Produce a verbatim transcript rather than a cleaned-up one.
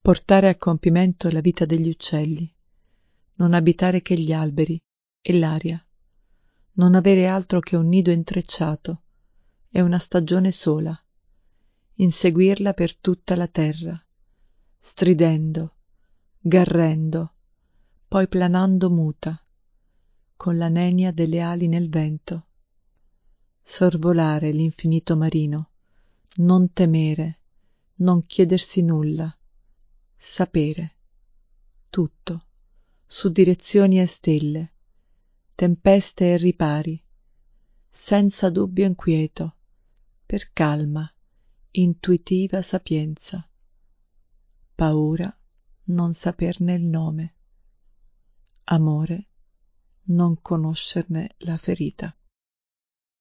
portare a compimento la vita degli uccelli, non abitare che gli alberi e l'aria, non avere altro che un nido intrecciato e una stagione sola, inseguirla per tutta la terra, stridendo, garrendo, poi planando muta, con la nenia delle ali nel vento, sorvolare l'infinito marino, non temere, non chiedersi nulla, sapere tutto, su direzioni e stelle, tempeste e ripari, senza dubbio inquieto, per calma, intuitiva sapienza, paura non saperne il nome, amore non conoscerne la ferita.